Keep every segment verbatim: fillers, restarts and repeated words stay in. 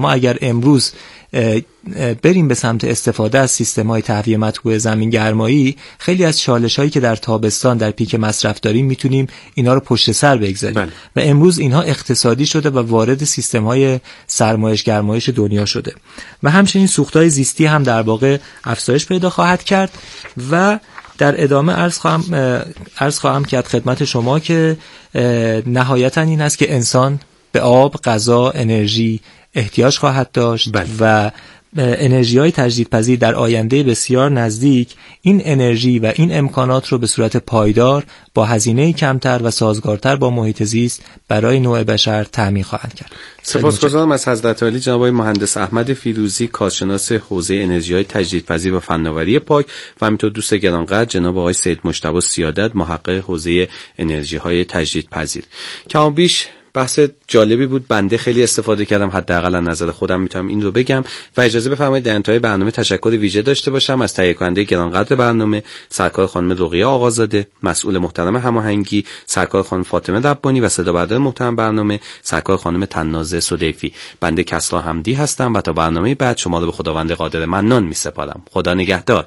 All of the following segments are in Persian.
ما اگر امروز بریم به سمت استفاده از سیستم‌های تهویه مطبوع زمین گرمایی، خیلی از چالش‌هایی که در تابستان در پیک مصرف داریم میتونیم اینا رو پشت سر بگذاریم بله. و امروز اینها اقتصادی شده و وارد سیستم‌های سرمایش گرمایش دنیا شده و همچنین سوخت‌های زیستی هم در واقع افزایش پیدا خواهد کرد. و در ادامه عرض خواهم عرض خواهم کرد خدمت شما که نهایتاً این است که انسان به آب، غذا، انرژی احتیاج خواهد داشت بله. و انرژی‌های تجدیدپذیر در آینده بسیار نزدیک این انرژی و این امکانات رو به صورت پایدار با هزینه کمتر و سازگارتر با محیط زیست برای نوع بشر تامین خواهند کرد. سپاسگزارم از حضرت عالی جناب مهندس احمد فیروزی، کارشناس حوزه انرژی‌های تجدیدپذیر و فناوری پاک، و همینطور دوست گرانقدر جناب آقای سید مجتبی سیادت، محقق حوزه انرژی‌های تجدیدپذیر. کم و بیش بحث جالبی بود، بنده خیلی استفاده کردم، حداقل از نظر خودم میتونم این رو بگم و اجازه بفرمایید در انتهای برنامه تشکر ویژه داشته باشم از تهیه کننده گرانقدر برنامه سرکار خانم رقیه آقازاده، مسئول محترم هماهنگی سرکار خانم فاطمه ربانی و صدا بردار محترم برنامه سرکار خانم طناز صدیفی. بنده کسرا حمدی هستم و تا برنامه بعد شما رو به خداوند قادر منان میسپارم. خدا نگهدار.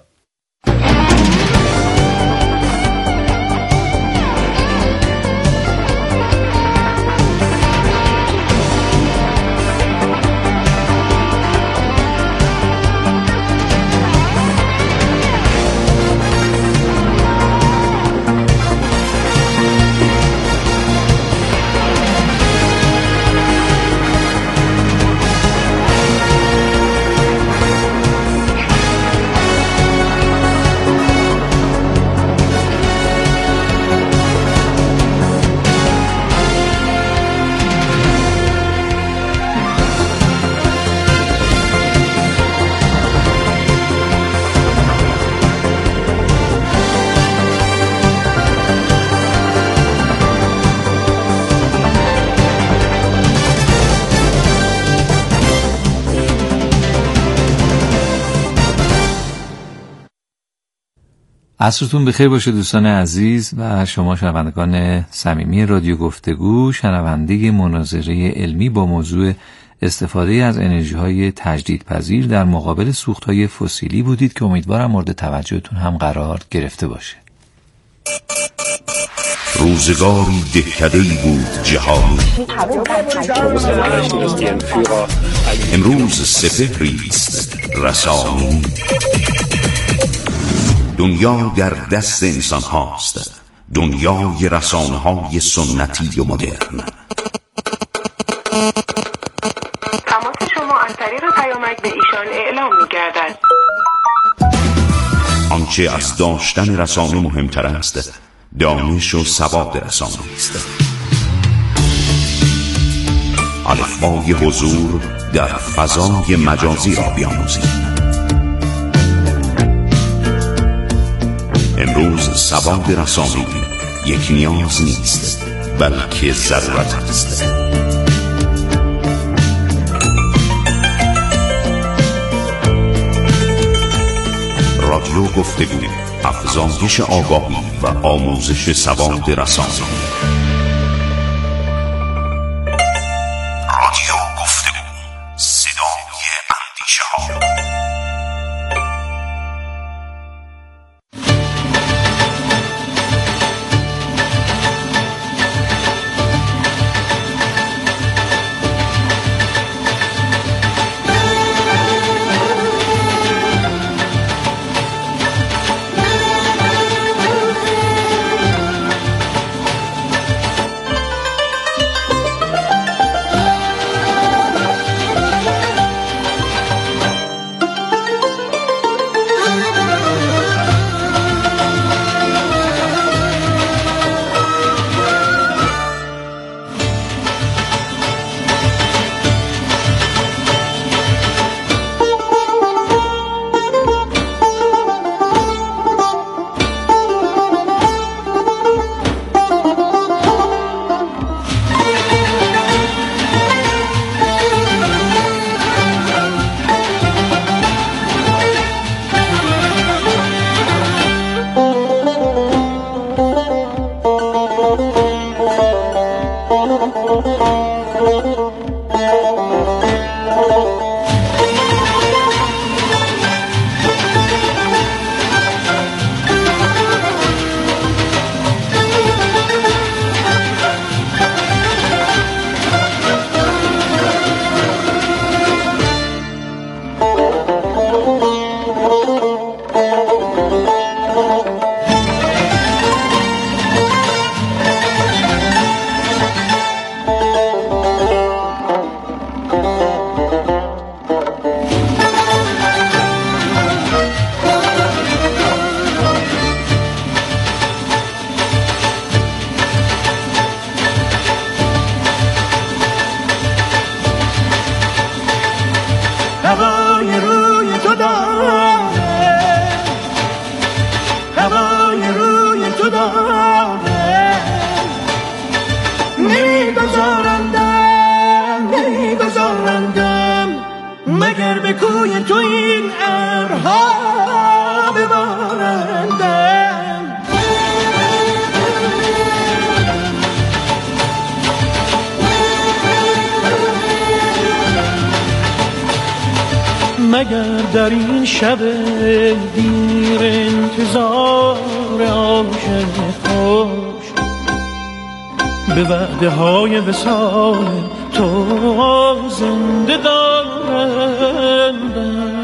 عصرتون بخیر باشه دوستان عزیز و شما شنوندگان صمیمی رادیو گفتگو، شنونده مناظره علمی با موضوع استفاده از انرژی‌های تجدیدپذیر در مقابل سوخت‌های فسیلی بودید که امیدوارم مورد توجهتون هم قرار گرفته باشه. روزگاری دهکده‌ای بود جهانی، امروز سپهری است رسانی. دنیا در دست انسان هاست، دنیای رسانه های سنتی و مدرن. تماس شما از طریق پیامک به ایشان اعلام می گردد. آنچه از داشتن رسانه مهمتر است دانش و سواد رسانه است. الفبای حضور در فضای مجازی را بیاموزید. امروز سواد رسانه‌ای یک نیاز نیست بلکه ضرورت است. رادیو گفتگو، افزایش آگاهی و آموزش سواد رسانه‌ای. رادیو گفتگو، صدای اندیشه ها. مگر به کوی تو این ابرها ببارندم. مگر در این شب دیر انتظار عاشق خوش به وعده های وصال تو زنده دارندم.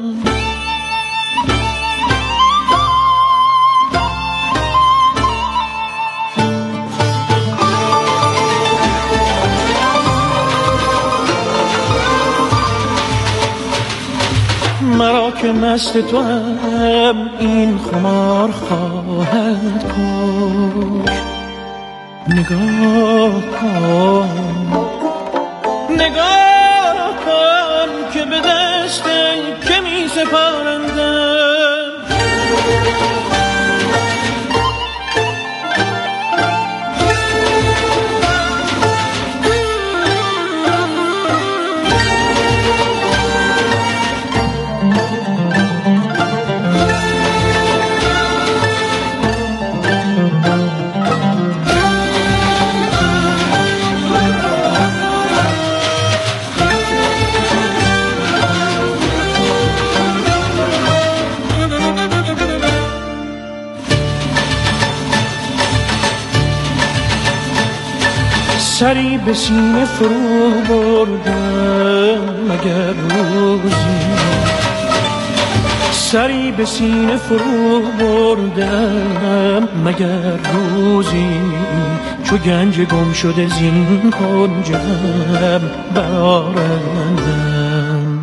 مرا که مست تو هم این خمار خواهد کش. نگاه کن نگاه کن که به دست که می سپارندم. سری به سینه فرو بردم مگر روزی، سری به سینه فرو بردم مگر روزی، چو گنج گم شده زین کنجم برآرندم.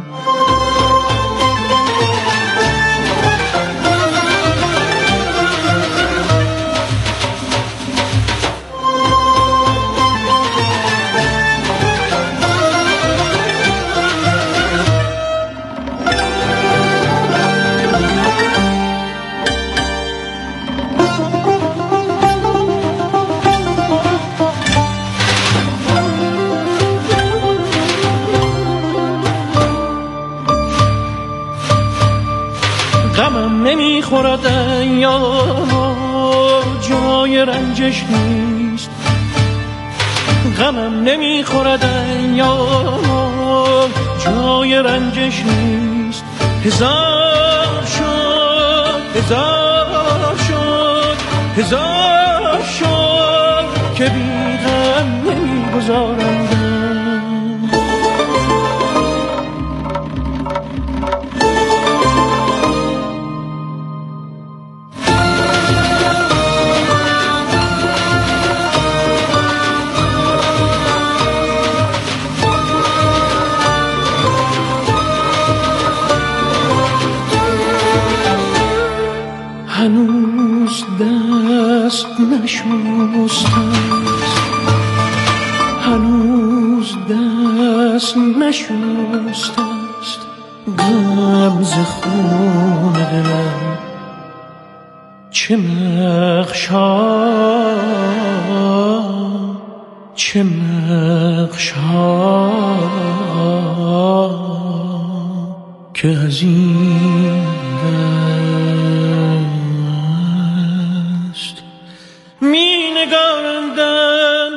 غمم نمیخورد ایام جای رنجش نیست، غمم نمیخورد ایام جای رنجش نیست. هزار شد هزار شد هزار شد که بی غم نمیگذارندم. هنوز دست نشسته است، هنوز دست نشسته است غم ز خون دلم. چه مخشا چه مخشا که از این می نگارندم.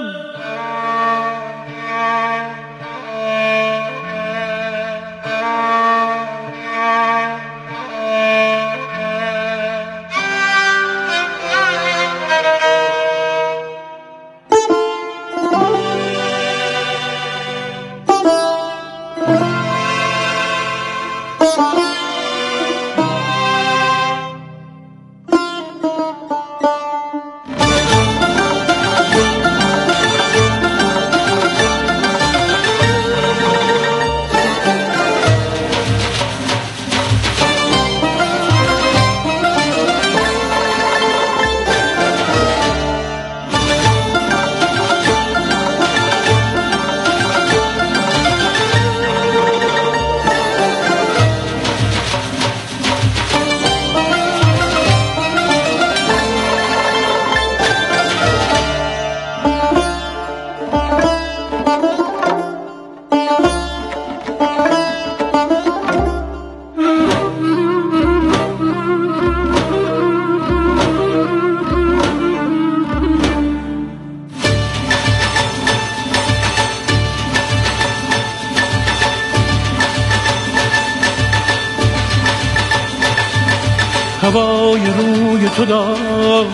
هوای روی تو دارم،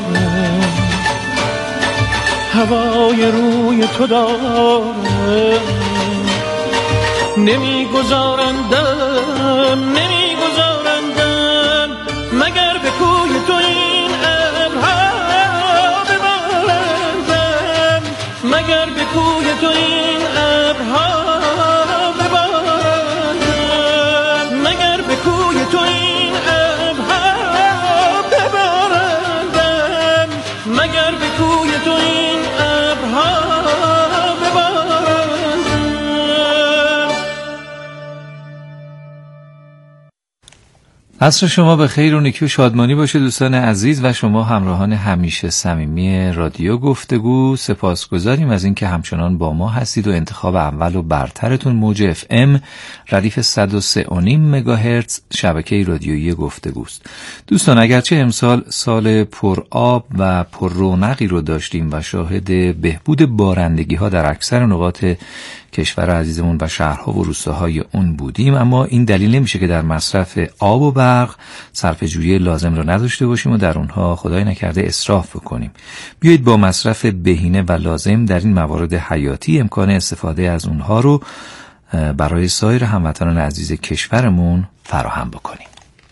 هوای روی تو دارم، نمیگذارندم نمیگذارندم مگر به کوی تو این ابرها ببارندم، مگر به کوی تو این ابرها ببارندم، مگر به کوی تو این ابرها ببارندم، مگر به کوی تو این ابرها ببارندم. عصر شما به خیر و نیکی و شادمانی باشه دوستان عزیز و شما همراهان همیشه صمیمی رادیو گفتگو. سپاسگزاریم از اینکه همچنان با ما هستید و انتخاب اول و برترتون موج اف ام ردیف صد و سه و نیم مگاهرتز شبکه رادیویی گفتگوست. دوستان اگرچه امسال سال پر آب و پر رونقی رو داشتیم و شاهد بهبود بارندگی ها در اکثر نقاط کشور عزیزمون و شهرها و روستاهای اون بودیم، اما این دلیل نمیشه که در مصرف آب و برق صرفه‌جویی لازم رو نداشته باشیم و در اونها خدای نکرده اسراف بکنیم. بیایید با مصرف بهینه و لازم در این موارد حیاتی امکان استفاده از اونها رو برای سایر هموطنان عزیز کشورمون فراهم بکنیم.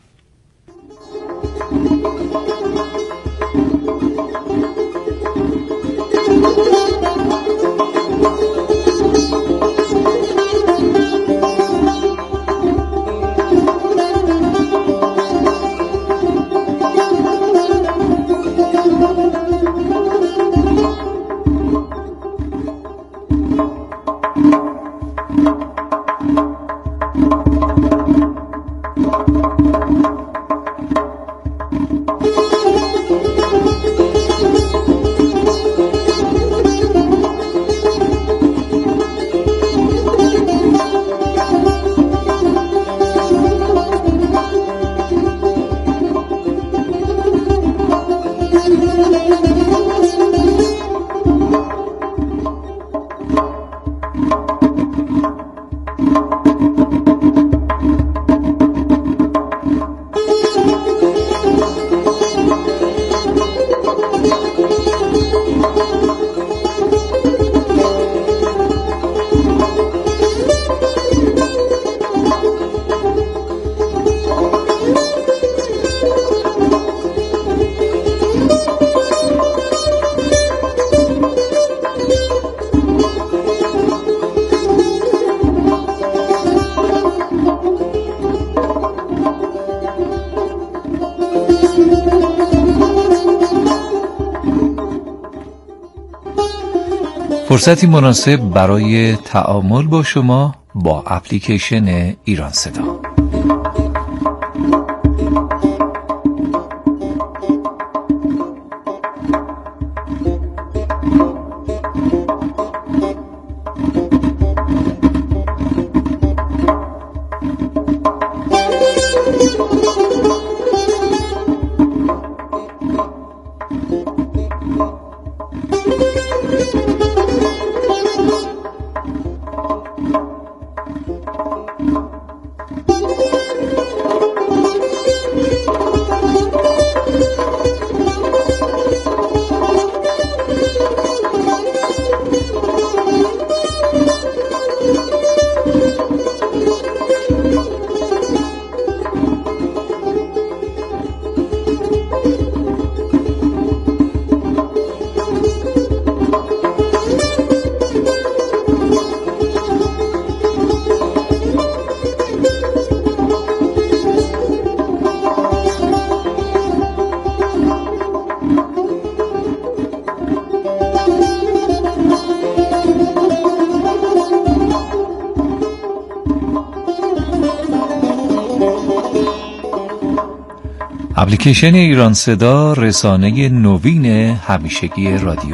فرصتی مناسب برای تعامل با شما با اپلیکیشن ایران صدا. اپلیکیشن ایران صدا، رسانه نوین همیشگی رادیو.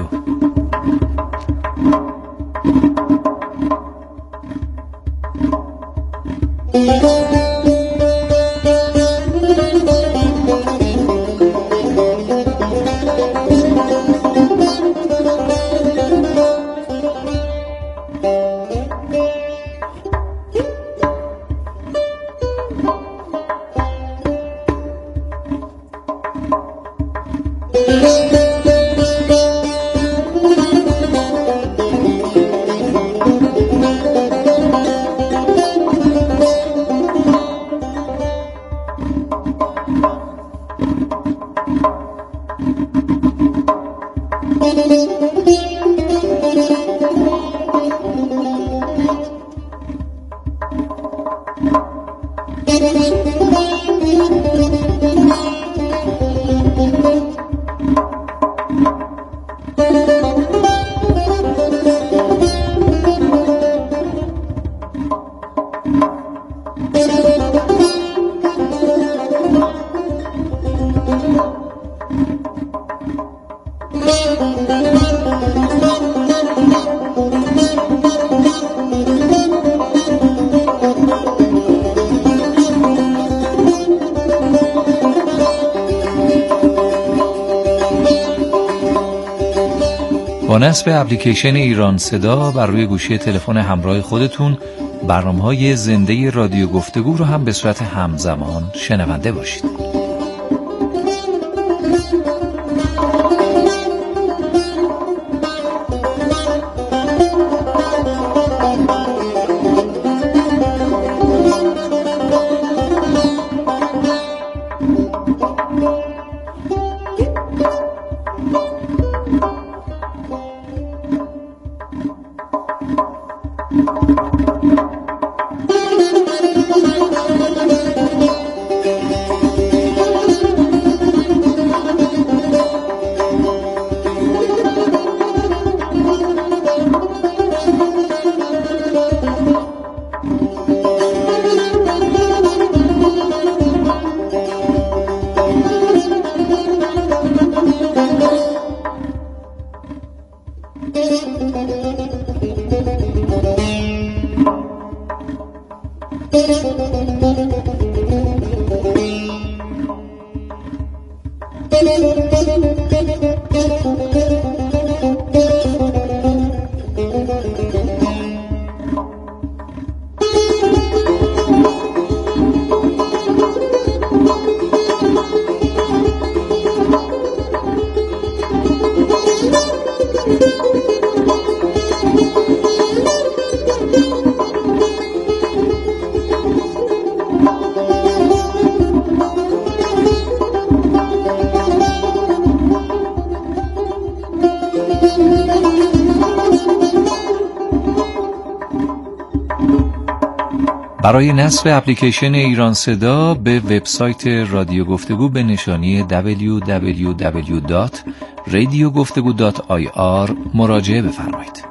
با نصب اپلیکیشن ایران صدا بر روی گوشی تلفن همراه خودتون برنامه‌های زنده رادیو گفتگو رو هم به صورت همزمان شنونده باشید. برای نصب اپلیکیشن ایران صدا به وبسایت رادیو گفتگو به نشانی دبلیو دبلیو دبلیو دات رادیو گفتگو دات آی آر مراجعه بفرمایید.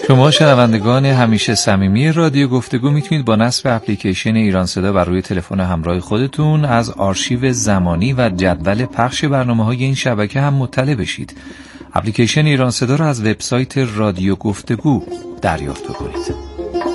شما شنوندگان همیشه صمیمی رادیو گفتگو میتونید با نصب اپلیکیشن ایران صدا بر روی تلفن همراه خودتون از آرشیو زمانی و جدول پخش برنامه‌های این شبکه هم مطلع بشید. اپلیکیشن ایران صدا را از وبسایت رادیو گفتگو دریافت کنید.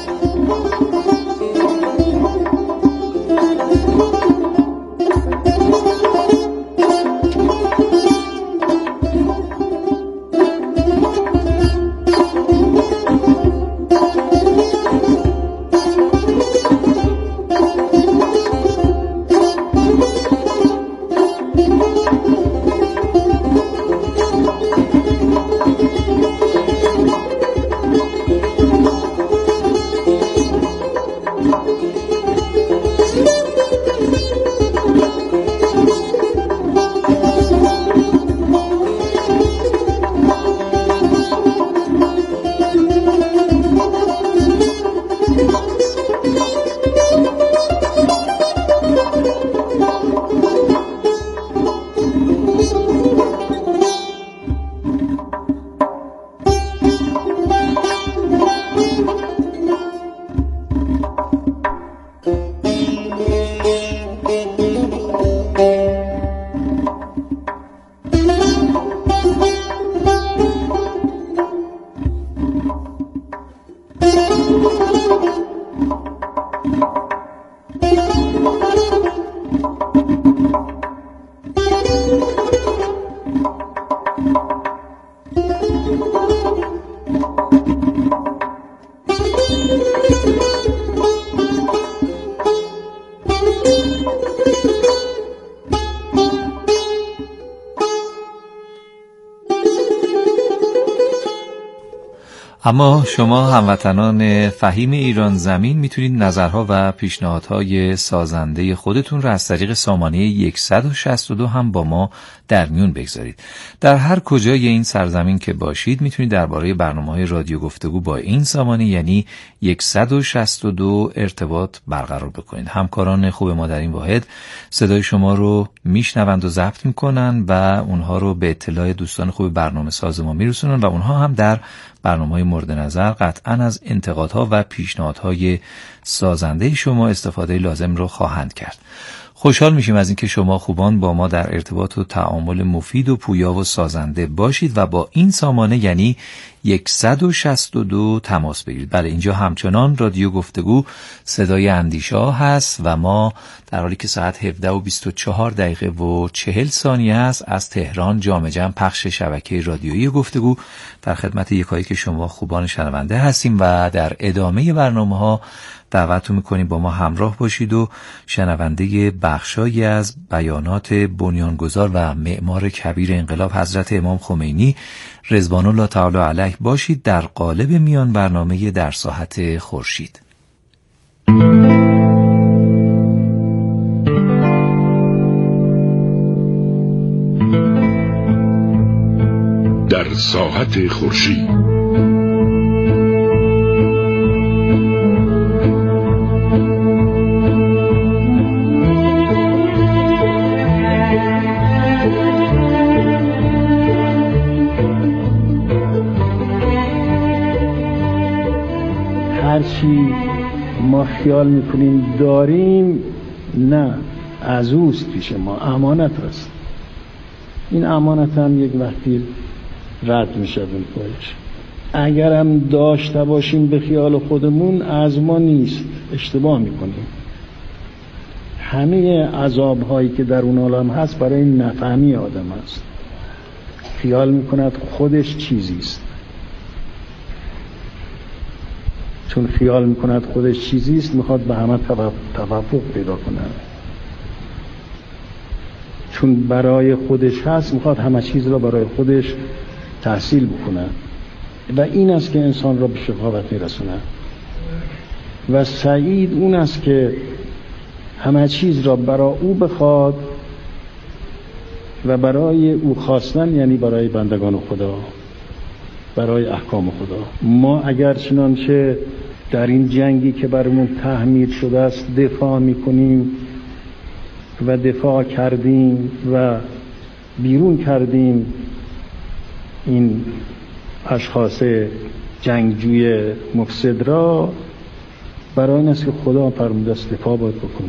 اما شما هموطنان فهیم ایران زمین میتونید نظرها و پیشنهادهای سازنده خودتون را از طریق سامانه صد و شصت و دو هم با ما در میون بگذارید. در هر کجای این سرزمین که باشید میتونید درباره برنامه‌های رادیو گفتگو با این سامانه یعنی صد و شصت و دو ارتباط برقرار بکنید. همکاران خوب ما در این واحد صدای شما رو میشنوند و ضبط میکنن و اونها رو به اطلاع دوستان خوب برنامه ساز ما میرسونن و اونها هم در برنامه‌های مورد نظر قطعاً از انتقادها و پیشنهادهای سازنده شما استفاده لازم رو خواهند کرد. خوشحال میشیم از اینکه شما خوبان با ما در ارتباط و تعامل مفید و پویا و سازنده باشید و با این سامانه یعنی صد و شصت و دو تماس بگیرید. بله، اینجا همچنان رادیو گفتگو صدای اندیشه هست و ما در حالی که ساعت هفده و بیست و چهار دقیقه و چهل ثانیه است از تهران جام جم پخش شبکه رادیویی گفتگو در خدمت یکایی که شما خوبان شنونده هستیم و در ادامه برنامه‌ها دعوتتون میکنیم با ما همراه باشید و شنونده بخشایی از بیانات بنیانگذار و معمار کبیر انقلاب حضرت امام خمینی رضوان الله تعالی علیه باشید در قالب میان برنامه در ساحت خورشید. در ساحت خورشید هرچی ما خیال میکنیم داریم نه، از اوست پیش ما، امانت هست. این امانت هم یک وقتی رد میشه بهش. اگر هم داشته باشیم به خیال خودمون از ما نیست، اشتباه میکنیم. همه عذاب هایی که در اون عالم هست برای نفهمی آدم هست. خیال میکند خودش چیزیست، چون خیال میکند خودش چیزیست میخواد به همه توافق پیدا کند، چون برای خودش هست میخواد همه چیز را برای خودش تحصیل بکنه و این است که انسان را به شقاوت میرسونه. و سعید اون است که همه چیز را برای او بخواد و برای او خواستن، یعنی برای بندگان خدا، برای احکام خدا. ما اگر چنانچه در این جنگی که برامون تحمیل شده است دفاع میکنیم و دفاع کردیم و بیرون کردیم این اشخاص جنگجوی مفسد را برای این است که خدا فرموده است دفاع باید بکنیم.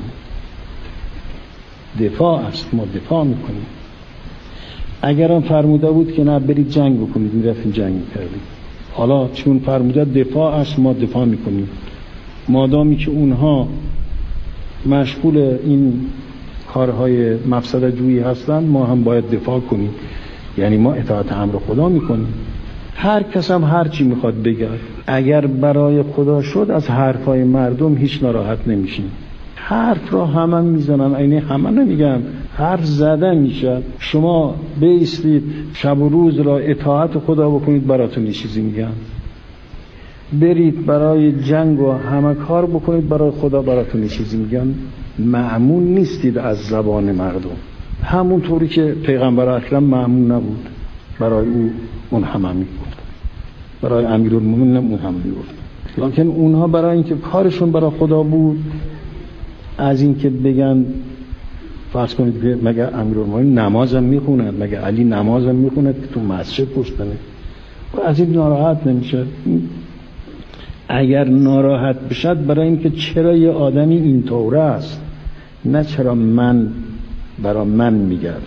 دفاع است، ما دفاع میکنیم. اگر هم فرموده بود که نه برید جنگ بکنید، میرفتیم جنگ میکردیم. حالا چون فرموده دفاع است، ما دفاع میکنیم. مادامی که اونها مشغول این کارهای مفسد جویی هستند، ما هم باید دفاع کنیم. یعنی ما اطاعت امر خدا میکنیم. هر کس هم هر چی میخواد بگه، اگر برای خدا شد از حرفای مردم هیچ ناراحت نمیشین. حرف را همه میزنن، اینه همه نمیگم، حرف زده میشه. شما بیستید شب و روز را اطاعت خدا بکنید، براتون یه چیزی میگن. برید برای جنگ و همه کار بکنید برای خدا، براتون یه چیزی میگن. مأمون نیستید از زبان مردم، همونطوری که پیغمبر اکرم مأمون نبود، برای او اون همه میگفت، برای امیرالمومنین اون همه میگفت. لکن اونها برای اینکه کارشون برای خدا بود، از اینکه بگن فرض کنید که مگه امیرالمومنین نمازم میخونن، مگه علی نمازم میخونه که تو مسجد پشتنه، و از این ناراحت نمیشه. اگر ناراحت بشد برای اینکه چرا یه آدمی اینطوره است، نه چرا من برای من میگرد.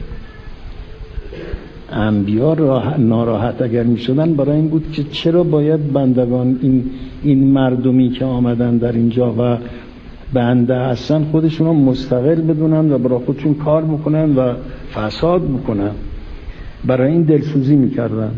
انبیا راه ناراحت اگر میشدن برای این بود که چرا باید بندگان این این مردمی که آمدن در اینجا و بنده هستن خودشون رو مستقل بدونن و برای خودشون کار بکنن و فساد بکنن. برای این دلسوزی میکردن.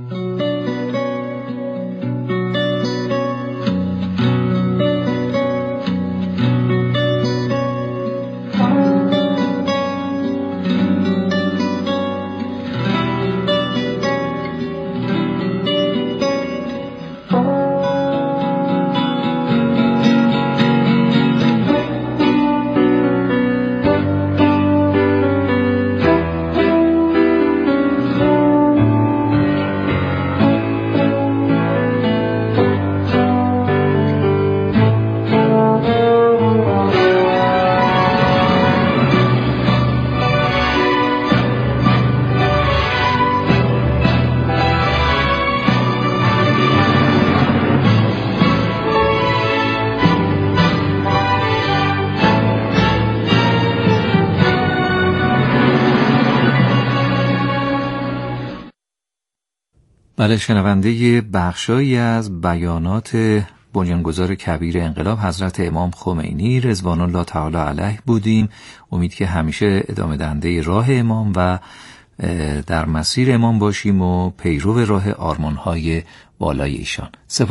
بله، شنونده بخشایی از بیانات بنیانگذار کبیر انقلاب حضرت امام خمینی رضوان الله تعالی علیه بودیم. امید که همیشه ادامه دهنده راه امام و در مسیر امام باشیم و پیرو راه آرمان‌های بالای ایشان.